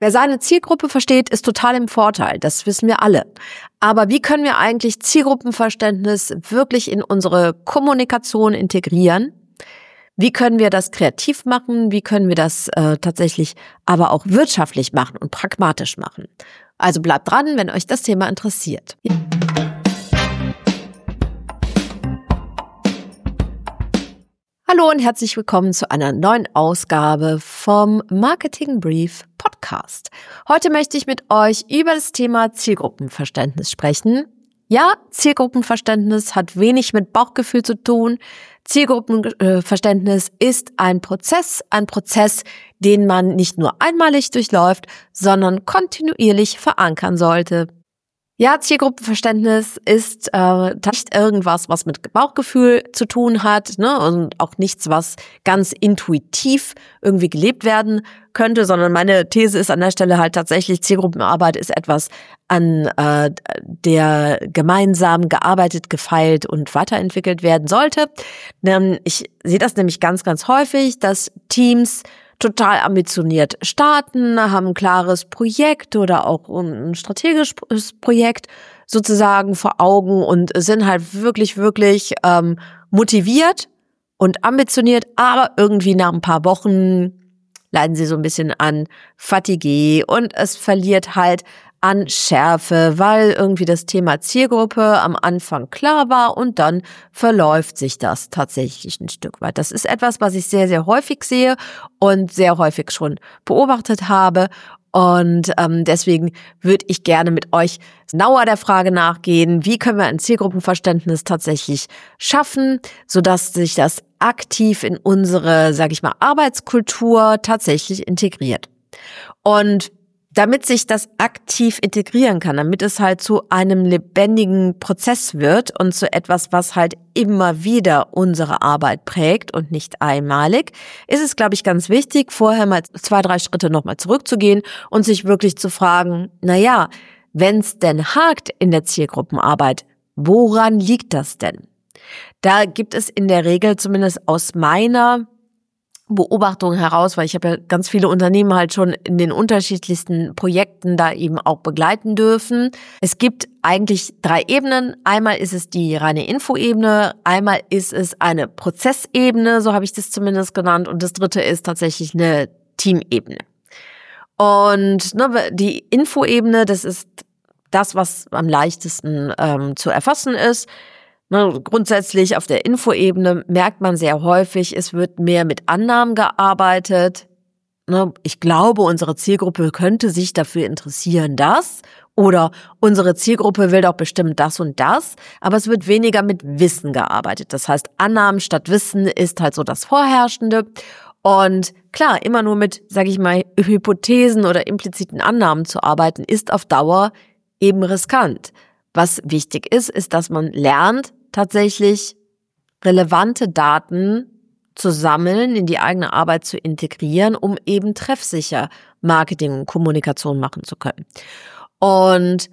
Wer seine Zielgruppe versteht, ist total im Vorteil. Das wissen wir alle. Aber wie können wir eigentlich Zielgruppenverständnis wirklich in unsere Kommunikation integrieren? Wie können wir das kreativ machen? Wie können wir das tatsächlich aber auch wirtschaftlich machen und pragmatisch machen? Also bleibt dran, wenn euch das Thema interessiert. Hallo und herzlich willkommen zu einer neuen Ausgabe vom Marketing Brief Podcast. Heute möchte ich mit euch über das Thema Zielgruppenverständnis sprechen. Ja, Zielgruppenverständnis hat wenig mit Bauchgefühl zu tun. Zielgruppenverständnis ist ein Prozess, den man nicht nur einmalig durchläuft, sondern kontinuierlich verankern sollte. Ja, Zielgruppenverständnis ist nicht irgendwas, was mit Bauchgefühl zu tun hat, ne, und auch nichts, was ganz intuitiv irgendwie gelebt werden könnte, sondern meine These ist an der Stelle halt tatsächlich, Zielgruppenarbeit ist etwas, an der gemeinsam gearbeitet, gefeilt und weiterentwickelt werden sollte. Ich sehe das nämlich ganz, ganz häufig, dass Teams total ambitioniert starten, haben ein klares Projekt oder auch ein strategisches Projekt sozusagen vor Augen und sind halt wirklich, wirklich motiviert und ambitioniert, aber irgendwie nach ein paar Wochen leiden sie so ein bisschen an Fatigue und es verliert halt an Schärfe, weil irgendwie das Thema Zielgruppe am Anfang klar war und dann verläuft sich das tatsächlich ein Stück weit. Das ist etwas, was ich sehr, sehr häufig sehe und sehr häufig schon beobachtet habe. Und deswegen würde ich gerne mit euch genauer der Frage nachgehen, wie können wir ein Zielgruppenverständnis tatsächlich schaffen, sodass sich das aktiv in unsere, sage ich mal, Arbeitskultur tatsächlich integriert. Und damit sich das aktiv integrieren kann, damit es halt zu einem lebendigen Prozess wird und zu etwas, was halt immer wieder unsere Arbeit prägt und nicht einmalig, ist es, glaube ich, ganz wichtig, vorher mal 2, 3 Schritte nochmal zurückzugehen und sich wirklich zu fragen, naja, wenn es denn hakt in der Zielgruppenarbeit, woran liegt das denn? Da gibt es in der Regel, zumindest aus meiner Beobachtung heraus, weil ich habe ja ganz viele Unternehmen halt schon in den unterschiedlichsten Projekten da eben auch begleiten dürfen. Es gibt eigentlich 3 Ebenen. Einmal ist es die reine Infoebene, einmal ist es eine Prozessebene, so habe ich das zumindest genannt, und das 3. ist tatsächlich eine Teamebene. Und die Infoebene, das ist das, was am leichtesten zu erfassen ist. Grundsätzlich auf der Infoebene merkt man sehr häufig, es wird mehr mit Annahmen gearbeitet. Ich glaube, unsere Zielgruppe könnte sich dafür interessieren, das. Oder unsere Zielgruppe will doch bestimmt das und das. Aber es wird weniger mit Wissen gearbeitet. Das heißt, Annahmen statt Wissen ist halt so das Vorherrschende. Und klar, immer nur mit, sage ich mal, Hypothesen oder impliziten Annahmen zu arbeiten, ist auf Dauer eben riskant. Was wichtig ist, ist, dass man lernt, tatsächlich relevante Daten zu sammeln, in die eigene Arbeit zu integrieren, um eben treffsicher Marketing und Kommunikation machen zu können. Und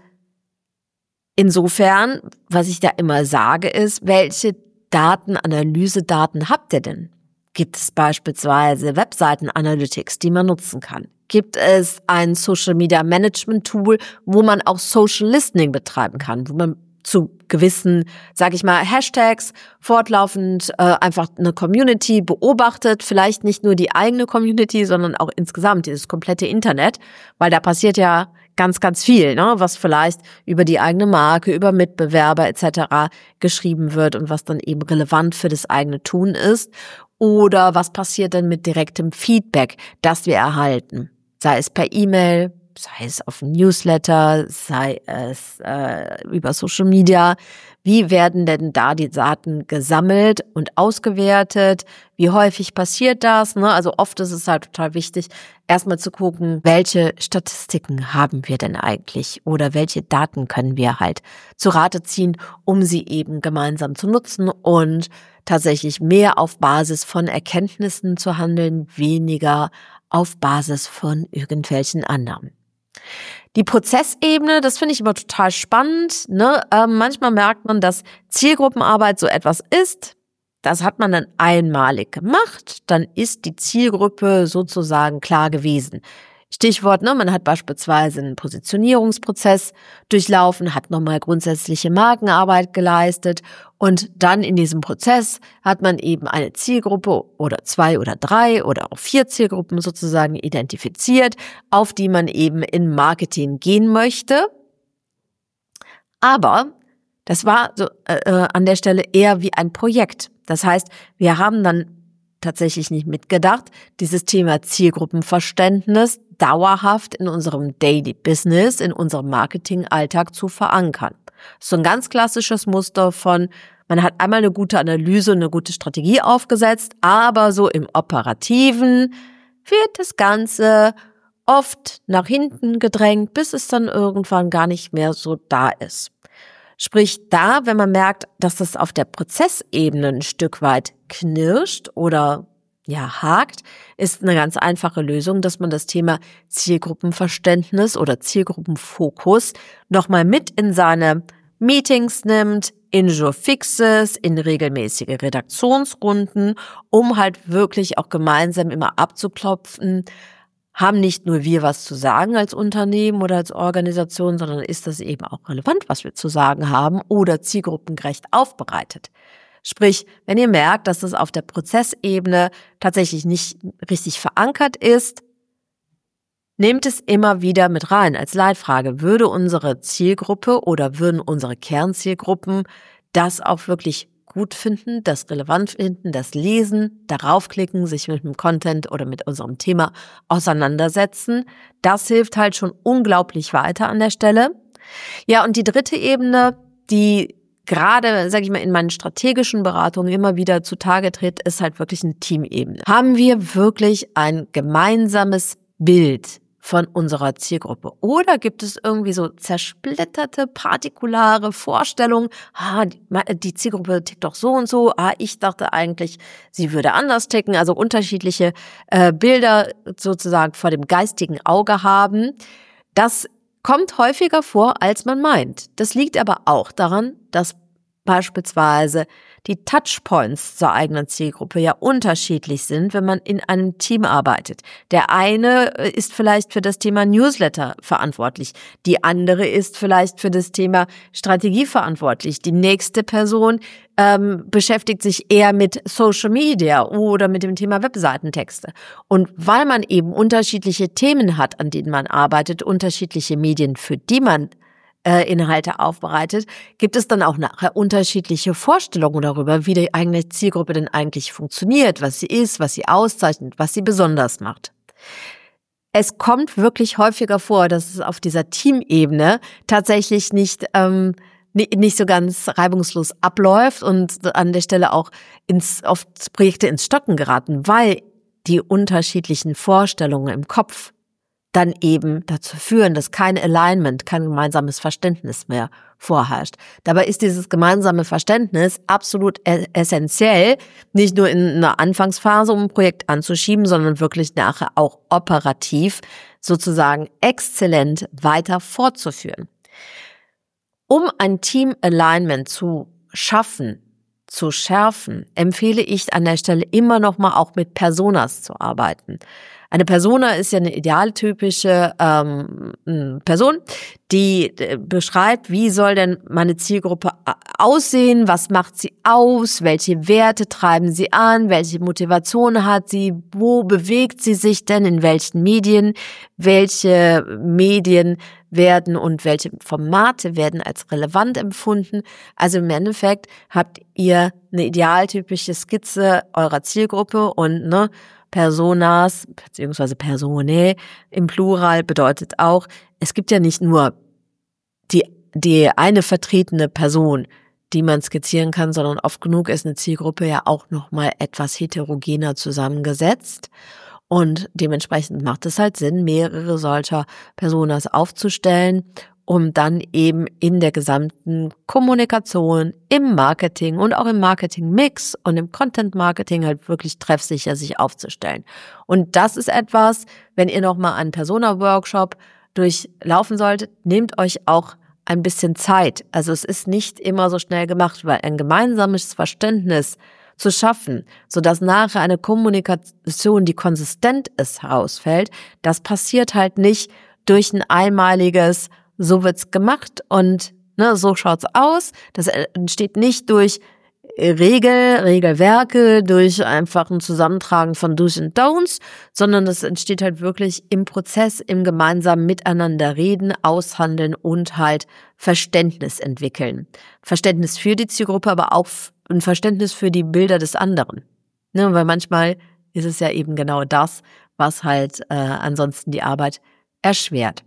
insofern, was ich da immer sage, ist, welche Analysedaten habt ihr denn? Gibt es beispielsweise Webseiten-Analytics, die man nutzen kann? Gibt es ein Social-Media-Management-Tool, wo man auch Social Listening betreiben kann, wo man zu gewissen, sage ich mal, Hashtags fortlaufend einfach eine Community beobachtet, vielleicht nicht nur die eigene Community, sondern auch insgesamt dieses komplette Internet, weil da passiert ja ganz, ganz viel, was vielleicht über die eigene Marke, über Mitbewerber etc. geschrieben wird und was dann eben relevant für das eigene Tun ist. Oder was passiert denn mit direktem Feedback, das wir erhalten, sei es per E-Mail, sei es auf dem Newsletter, sei es über Social Media. Wie werden denn da die Daten gesammelt und ausgewertet? Wie häufig passiert das? Also oft ist es halt total wichtig, erstmal zu gucken, welche Statistiken haben wir denn eigentlich oder welche Daten können wir halt zu Rate ziehen, um sie eben gemeinsam zu nutzen und tatsächlich mehr auf Basis von Erkenntnissen zu handeln, weniger auf Basis von irgendwelchen Annahmen. Die Prozessebene, das finde ich immer total spannend. Manchmal merkt man, dass Zielgruppenarbeit so etwas ist. Das hat man dann einmalig gemacht, dann ist die Zielgruppe sozusagen klar gewesen. Stichwort, man hat beispielsweise einen Positionierungsprozess durchlaufen, hat nochmal grundsätzliche Markenarbeit geleistet und dann in diesem Prozess hat man eben eine Zielgruppe oder 2 oder 3 oder auch 4 Zielgruppen sozusagen identifiziert, auf die man eben in Marketing gehen möchte. Aber das war so, an der Stelle eher wie ein Projekt. Das heißt, wir haben dann tatsächlich nicht mitgedacht, dieses Thema Zielgruppenverständnis dauerhaft in unserem Daily Business, in unserem Marketingalltag zu verankern. So ein ganz klassisches Muster von, man hat einmal eine gute Analyse, eine gute Strategie aufgesetzt, aber so im Operativen wird das Ganze oft nach hinten gedrängt, bis es dann irgendwann gar nicht mehr so da ist. Sprich, da, wenn man merkt, dass das auf der Prozessebene ein Stück weit knirscht oder hakt, ist eine ganz einfache Lösung, dass man das Thema Zielgruppenverständnis oder Zielgruppenfokus nochmal mit in seine Meetings nimmt, in Jour fixes, in regelmäßige Redaktionsrunden, um halt wirklich auch gemeinsam immer abzuklopfen, haben nicht nur wir was zu sagen als Unternehmen oder als Organisation, sondern ist das eben auch relevant, was wir zu sagen haben oder zielgruppengerecht aufbereitet. Sprich, wenn ihr merkt, dass das auf der Prozessebene tatsächlich nicht richtig verankert ist, nehmt es immer wieder mit rein als Leitfrage. Würde unsere Zielgruppe oder würden unsere Kernzielgruppen das auch wirklich gut finden, das relevant finden, das lesen, darauf klicken, sich mit dem Content oder mit unserem Thema auseinandersetzen? Das hilft halt schon unglaublich weiter an der Stelle. Ja, und die dritte Ebene, die gerade, sage ich mal, in meinen strategischen Beratungen immer wieder zutage tritt, ist halt wirklich eine Teamebene. Haben wir wirklich ein gemeinsames Bild von unserer Zielgruppe? Oder gibt es irgendwie so zersplitterte, partikulare Vorstellungen? Die Zielgruppe tickt doch so und so. Ich dachte eigentlich, sie würde anders ticken. Also unterschiedliche Bilder sozusagen vor dem geistigen Auge haben. Das kommt häufiger vor, als man meint. Das liegt aber auch daran, dass beispielsweise die Touchpoints zur eigenen Zielgruppe ja unterschiedlich sind, wenn man in einem Team arbeitet. Der eine ist vielleicht für das Thema Newsletter verantwortlich, die andere ist vielleicht für das Thema Strategie verantwortlich, die nächste Person beschäftigt sich eher mit Social Media oder mit dem Thema Webseitentexte. Und weil man eben unterschiedliche Themen hat, an denen man arbeitet, unterschiedliche Medien, für die man Inhalte aufbereitet, gibt es dann auch nachher unterschiedliche Vorstellungen darüber, wie die eigene Zielgruppe denn eigentlich funktioniert, was sie ist, was sie auszeichnet, was sie besonders macht. Es kommt wirklich häufiger vor, dass es auf dieser Teamebene tatsächlich nicht so ganz reibungslos abläuft und an der Stelle auch oft Projekte ins Stocken geraten, weil die unterschiedlichen Vorstellungen im Kopf dann eben dazu führen, dass kein Alignment, kein gemeinsames Verständnis mehr vorherrscht. Dabei ist dieses gemeinsame Verständnis absolut essentiell, nicht nur in einer Anfangsphase, um ein Projekt anzuschieben, sondern wirklich nachher auch operativ sozusagen exzellent weiter fortzuführen. Um ein Team-Alignment zu schaffen, zu schärfen, empfehle ich an der Stelle immer noch mal auch mit Personas zu arbeiten. Eine Persona ist ja eine idealtypische Person, die beschreibt, wie soll denn meine Zielgruppe aussehen, was macht sie aus, welche Werte treiben sie an, welche Motivation hat sie, wo bewegt sie sich denn, in welchen Medien, welche Medien werden und welche Formate werden als relevant empfunden. Also im Endeffekt habt ihr eine idealtypische Skizze eurer Zielgruppe und Personas bzw. Personae im Plural bedeutet auch, es gibt ja nicht nur die eine vertretene Person, die man skizzieren kann, sondern oft genug ist eine Zielgruppe ja auch nochmal etwas heterogener zusammengesetzt. Und dementsprechend macht es halt Sinn, mehrere solcher Personas aufzustellen, um dann eben in der gesamten Kommunikation, im Marketing und auch im Marketing-Mix und im Content-Marketing halt wirklich treffsicher sich aufzustellen. Und das ist etwas, wenn ihr nochmal einen Persona-Workshop durchlaufen solltet, nehmt euch auch ein bisschen Zeit. Also es ist nicht immer so schnell gemacht, weil ein gemeinsames Verständnis zu schaffen, sodass nachher eine Kommunikation, die konsistent ist, herausfällt. Das passiert halt nicht durch ein einmaliges, so wird's gemacht und so schaut's aus. Das entsteht nicht durch Regelwerke, durch einfach ein Zusammentragen von Do's und Don'ts, sondern das entsteht halt wirklich im Prozess, im gemeinsamen Miteinander reden, aushandeln und halt Verständnis entwickeln. Verständnis für die Zielgruppe, aber auch ein Verständnis für die Bilder des anderen. Weil manchmal ist es ja eben genau das, was halt ansonsten die Arbeit erschwert.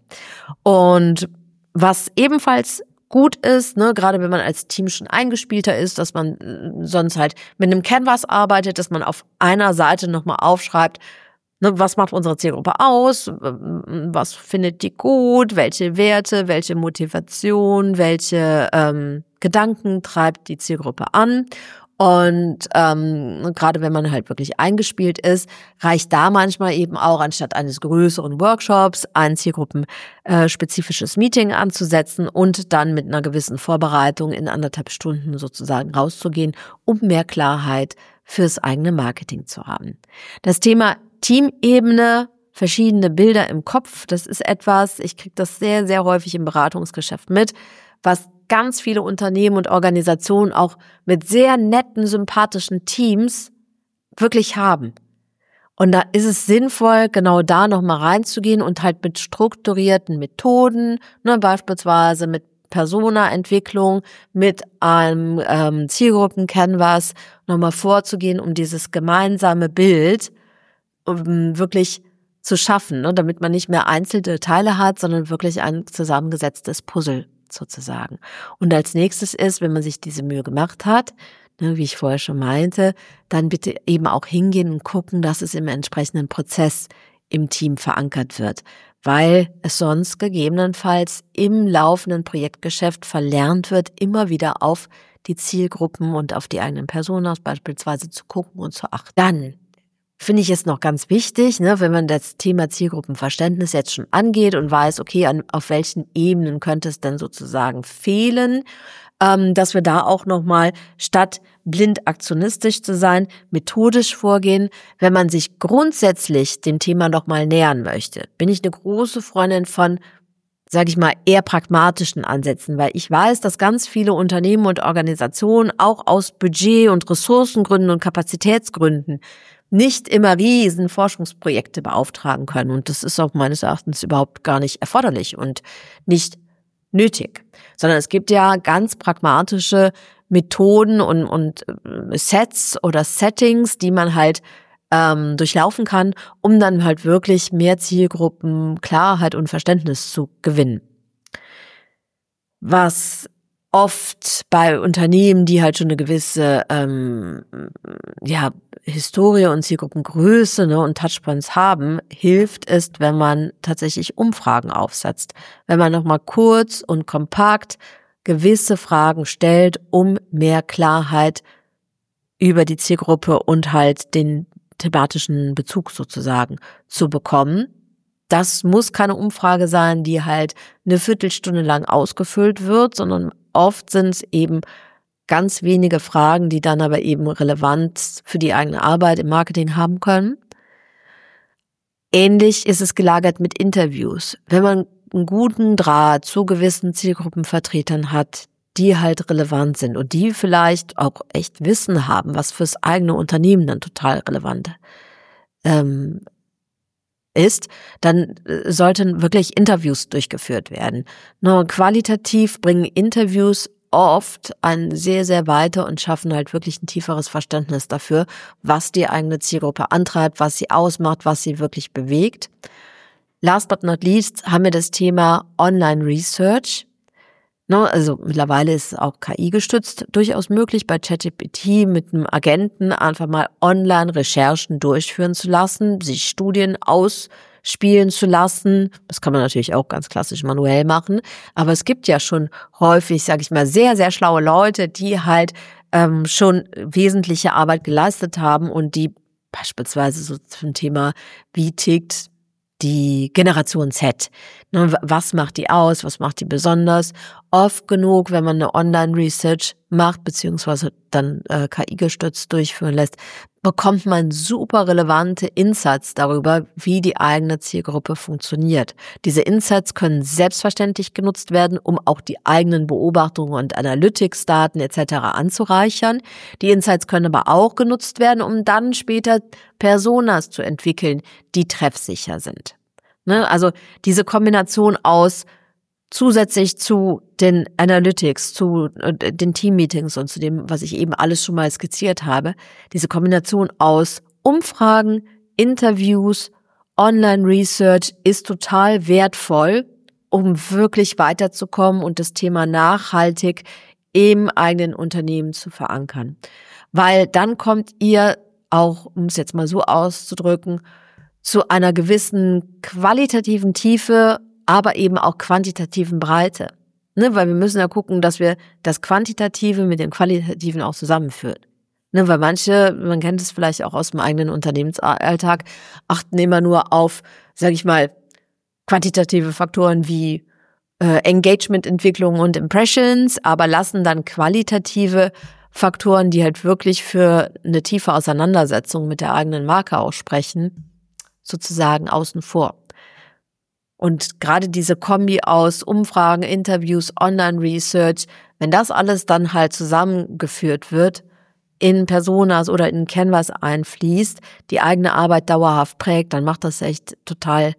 Und was ebenfalls gut ist, gerade wenn man als Team schon eingespielter ist, dass man sonst halt mit einem Canvas arbeitet, dass man auf einer Seite nochmal aufschreibt, was macht unsere Zielgruppe aus, was findet die gut, welche Werte, welche Motivation, welche Gedanken treibt die Zielgruppe an. Und gerade wenn man halt wirklich eingespielt ist, reicht da manchmal eben auch, anstatt eines größeren Workshops, ein zielgruppenspezifisches Meeting anzusetzen und dann mit einer gewissen Vorbereitung in 1,5 Stunden sozusagen rauszugehen, um mehr Klarheit fürs eigene Marketing zu haben. Das Thema Teamebene, verschiedene Bilder im Kopf, das ist etwas, ich kriege das sehr, sehr häufig im Beratungsgeschäft mit, was ganz viele Unternehmen und Organisationen auch mit sehr netten, sympathischen Teams wirklich haben. Und da ist es sinnvoll, genau da nochmal reinzugehen und halt mit strukturierten Methoden, beispielsweise mit Persona-Entwicklung, mit einem Zielgruppen-Canvas nochmal vorzugehen, um dieses gemeinsame Bild wirklich zu schaffen, damit man nicht mehr einzelne Teile hat, sondern wirklich ein zusammengesetztes Puzzle sozusagen. Und als nächstes ist, wenn man sich diese Mühe gemacht hat, wie ich vorher schon meinte, dann bitte eben auch hingehen und gucken, dass es im entsprechenden Prozess im Team verankert wird, weil es sonst gegebenenfalls im laufenden Projektgeschäft verlernt wird, immer wieder auf die Zielgruppen und auf die eigenen Personas beispielsweise zu gucken und zu achten. Dann finde ich es noch ganz wichtig, wenn man das Thema Zielgruppenverständnis jetzt schon angeht und weiß, okay, auf welchen Ebenen könnte es denn sozusagen fehlen, dass wir da auch nochmal, statt blind aktionistisch zu sein, methodisch vorgehen, wenn man sich grundsätzlich dem Thema nochmal nähern möchte. Bin ich eine große Freundin von, sage ich mal, eher pragmatischen Ansätzen, weil ich weiß, dass ganz viele Unternehmen und Organisationen auch aus Budget- und Ressourcengründen und Kapazitätsgründen nicht immer riesen Forschungsprojekte beauftragen können. Und das ist auch meines Erachtens überhaupt gar nicht erforderlich und nicht nötig. Sondern es gibt ja ganz pragmatische Methoden und Sets oder Settings, die man halt durchlaufen kann, um dann halt wirklich mehr Zielgruppen, Klarheit und Verständnis zu gewinnen. Was oft bei Unternehmen, die halt schon eine gewisse Historie und Zielgruppengröße und Touchpoints haben, hilft es, wenn man tatsächlich Umfragen aufsetzt. Wenn man nochmal kurz und kompakt gewisse Fragen stellt, um mehr Klarheit über die Zielgruppe und halt den thematischen Bezug sozusagen zu bekommen. Das muss keine Umfrage sein, die halt eine Viertelstunde lang ausgefüllt wird, sondern oft sind es eben ganz wenige Fragen, die dann aber eben Relevanz für die eigene Arbeit im Marketing haben können. Ähnlich ist es gelagert mit Interviews. Wenn man einen guten Draht zu gewissen Zielgruppenvertretern hat, die halt relevant sind und die vielleicht auch echt Wissen haben, was fürs eigene Unternehmen dann total relevant ist, dann sollten wirklich Interviews durchgeführt werden. Nur qualitativ bringen Interviews oft einen sehr, sehr weiter und schaffen halt wirklich ein tieferes Verständnis dafür, was die eigene Zielgruppe antreibt, was sie ausmacht, was sie wirklich bewegt. Last but not least haben wir das Thema Online Research. Also mittlerweile ist auch KI gestützt durchaus möglich, bei ChatGPT mit einem Agenten einfach mal Online-Recherchen durchführen zu lassen, sich Studien ausspielen zu lassen. Das kann man natürlich auch ganz klassisch manuell machen, aber es gibt ja schon häufig, sage ich mal, sehr, sehr schlaue Leute, die halt schon wesentliche Arbeit geleistet haben und die beispielsweise so zum Thema, wie tickt die Generation Z. Was macht die aus? Was macht die besonders? Oft genug, wenn man eine Online-Research macht, beziehungsweise dann KI gestützt durchführen lässt, bekommt man super relevante Insights darüber, wie die eigene Zielgruppe funktioniert. Diese Insights können selbstverständlich genutzt werden, um auch die eigenen Beobachtungen und Analytics-Daten etc. anzureichern. Die Insights können aber auch genutzt werden, um dann später Personas zu entwickeln, die treffsicher sind. Ne? Also diese Kombination aus zusätzlich zu den Analytics, zu den Team-Meetings und zu dem, was ich eben alles schon mal skizziert habe, diese Kombination aus Umfragen, Interviews, Online-Research ist total wertvoll, um wirklich weiterzukommen und das Thema nachhaltig im eigenen Unternehmen zu verankern. Weil dann kommt ihr auch, um es jetzt mal so auszudrücken, zu einer gewissen qualitativen Tiefe, aber eben auch quantitativen Breite. Ne, weil wir müssen ja gucken, dass wir das Quantitative mit dem Qualitativen auch zusammenführen. Ne, weil manche, man kennt es vielleicht auch aus dem eigenen Unternehmensalltag, achten immer nur auf, sage ich mal, quantitative Faktoren wie Engagement-Entwicklung und Impressions, aber lassen dann qualitative Faktoren, die halt wirklich für eine tiefe Auseinandersetzung mit der eigenen Marke aussprechen, sozusagen außen vor. Und gerade diese Kombi aus Umfragen, Interviews, Online-Research, wenn das alles dann halt zusammengeführt wird, in Personas oder in Canvas einfließt, die eigene Arbeit dauerhaft prägt, dann macht das total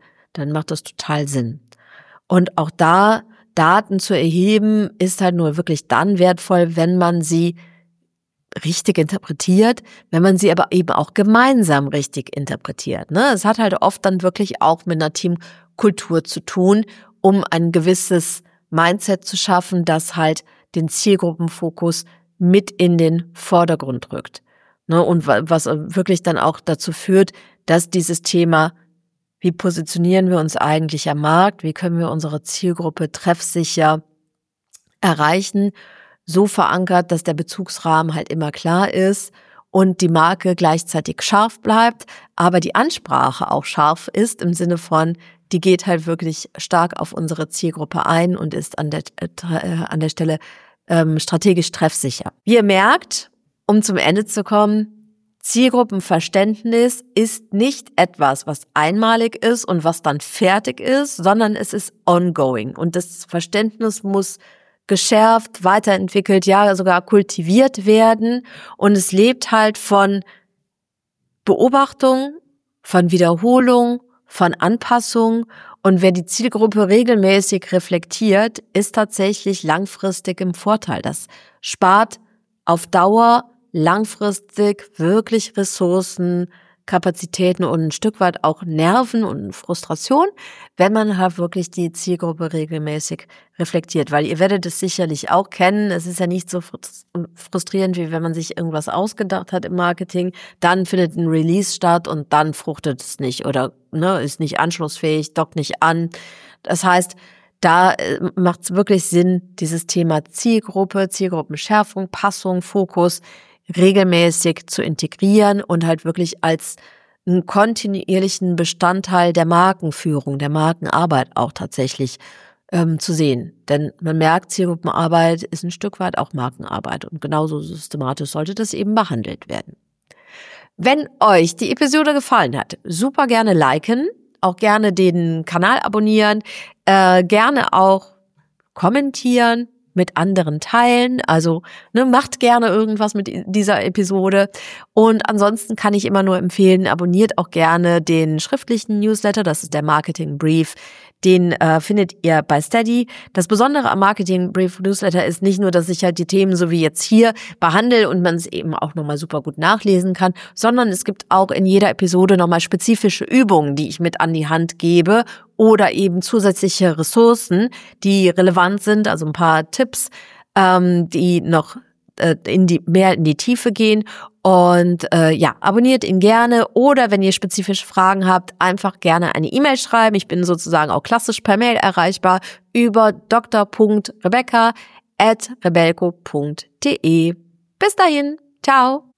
Sinn. Und auch da Daten zu erheben, ist halt nur wirklich dann wertvoll, wenn man sie richtig interpretiert, wenn man sie aber eben auch gemeinsam richtig interpretiert. Ne? Es hat halt oft dann wirklich auch mit einer Teamkultur zu tun, um ein gewisses Mindset zu schaffen, das halt den Zielgruppenfokus mit in den Vordergrund rückt. Ne? Und was wirklich dann auch dazu führt, dass dieses Thema, wie positionieren wir uns eigentlich am Markt, wie können wir unsere Zielgruppe treffsicher erreichen, so verankert, dass der Bezugsrahmen halt immer klar ist und die Marke gleichzeitig scharf bleibt, aber die Ansprache auch scharf ist im Sinne von, die geht halt wirklich stark auf unsere Zielgruppe ein und ist an der Stelle strategisch treffsicher. Wie ihr merkt, um zum Ende zu kommen, Zielgruppenverständnis ist nicht etwas, was einmalig ist und was dann fertig ist, sondern es ist ongoing und das Verständnis muss geschärft, weiterentwickelt, ja sogar kultiviert werden und es lebt halt von Beobachtung, von Wiederholung, von Anpassung und wer die Zielgruppe regelmäßig reflektiert, ist tatsächlich langfristig im Vorteil. Das spart auf Dauer langfristig wirklich Ressourcen, Kapazitäten und ein Stück weit auch Nerven und Frustration, wenn man halt wirklich die Zielgruppe regelmäßig reflektiert. Weil ihr werdet es sicherlich auch kennen, es ist ja nicht so frustrierend, wie wenn man sich irgendwas ausgedacht hat im Marketing, dann findet ein Release statt und dann fruchtet es nicht oder ist nicht anschlussfähig, dockt nicht an. Das heißt, da macht es wirklich Sinn, dieses Thema Zielgruppe, Zielgruppenschärfung, Passung, Fokus regelmäßig zu integrieren und halt wirklich als einen kontinuierlichen Bestandteil der Markenführung, der Markenarbeit auch tatsächlich zu sehen. Denn man merkt, Zielgruppenarbeit ist ein Stück weit auch Markenarbeit und genauso systematisch sollte das eben behandelt werden. Wenn euch die Episode gefallen hat, super gerne liken, auch gerne den Kanal abonnieren, gerne auch kommentieren, mit anderen teilen, also macht gerne irgendwas mit dieser Episode und ansonsten kann ich immer nur empfehlen, abonniert auch gerne den schriftlichen Newsletter, das ist der Marketing Brief, den findet ihr bei Steady. Das Besondere am Marketing Brief Newsletter ist nicht nur, dass ich halt die Themen so wie jetzt hier behandle und man es eben auch nochmal super gut nachlesen kann, sondern es gibt auch in jeder Episode nochmal spezifische Übungen, die ich mit an die Hand gebe oder eben zusätzliche Ressourcen, die relevant sind, also ein paar Tipps, die noch mehr in die Tiefe gehen und abonniert ihn gerne oder wenn ihr spezifische Fragen habt, einfach gerne eine E-Mail schreiben. Ich bin sozusagen auch klassisch per Mail erreichbar über dr.rebecca@rebelco.de. Bis dahin, ciao!